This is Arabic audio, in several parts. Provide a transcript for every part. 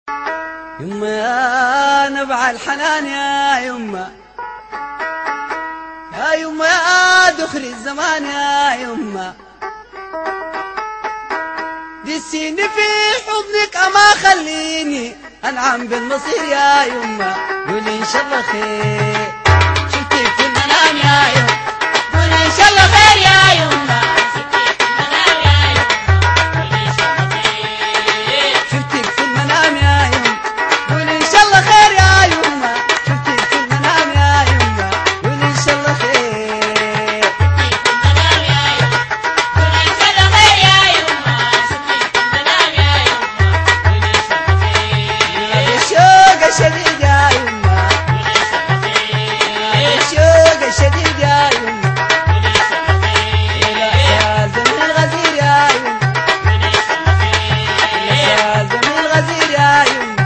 يما يا نبع الحنان يا يما، يا يما يا دخل الزمان يا يما، دسيني في حضنك أما خليني أنعم بالمصير يا يما، قولي إن شاء الله خير شفتك في المنام يا يما، قولي إن شاء الله خير يا يما، شفتك في المنام يا يما، قولي إن شاء الله خير يا يما، شفتك في المنام يا يما، قولي إن شاء الله خير، الشوق الشديد يا يما، الشوق الشديد يا يما، يا زمن الغزير يا يما، يا زمن الغزير يا يما،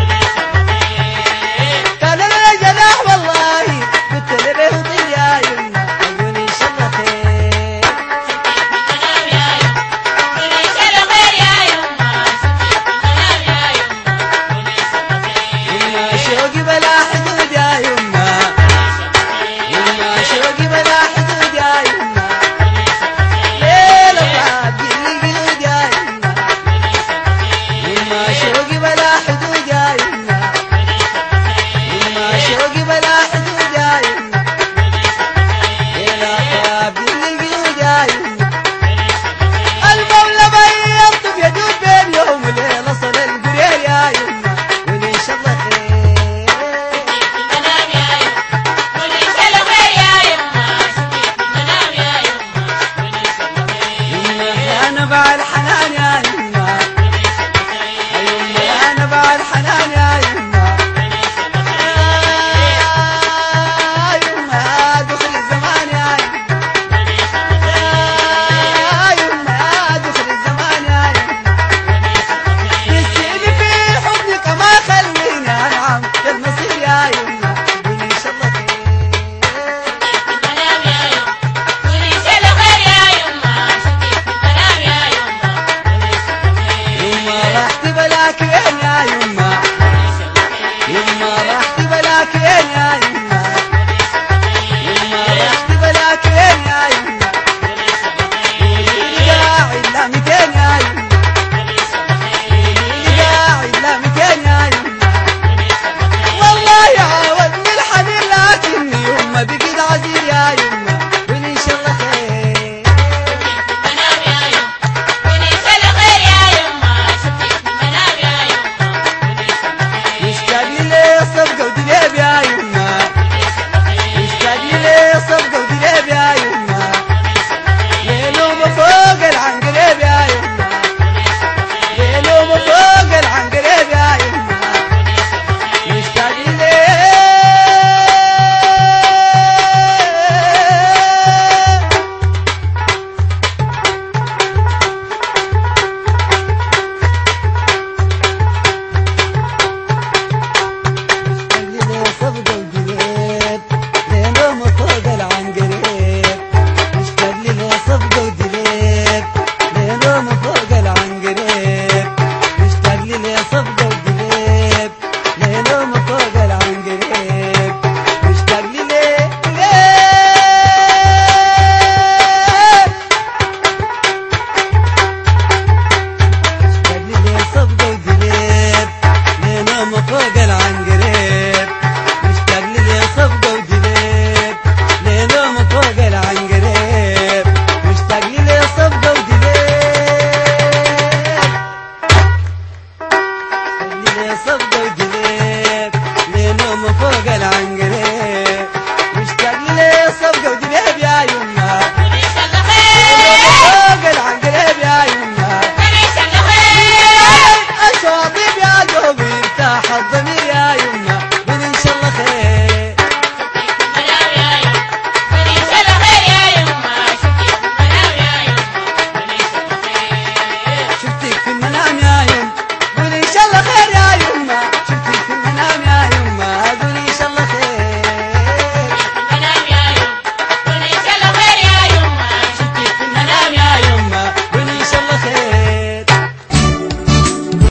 كان لنا جناح والله قلت له به وطير يا يما، قولي إن شاء الله خير، يما شوقي بلا حدود يا يما، يما شوقي بلا حدود يا يما، ليل الراب القيود يا يما، يما شوقي بلا حدود يا يما، يما شوقي بلا حدود يا يما، ليل الراب القيود يا يما، المولى بيض بيدود بين يوم وليل اصل القرير يا يما، قولي ان شاء الله خير، يما يا نبع الحنان يا يما، يما يا نبع الحنان يا يما، يا يما يا دخل الزمان يا يما، يا يما يا دخل الزمان يا يما، نسيني في حضنك ما خليني أنعم بالنصيب يا يما، قولي إن شاء الله خير، يما راحتي بلاك وين يا يما،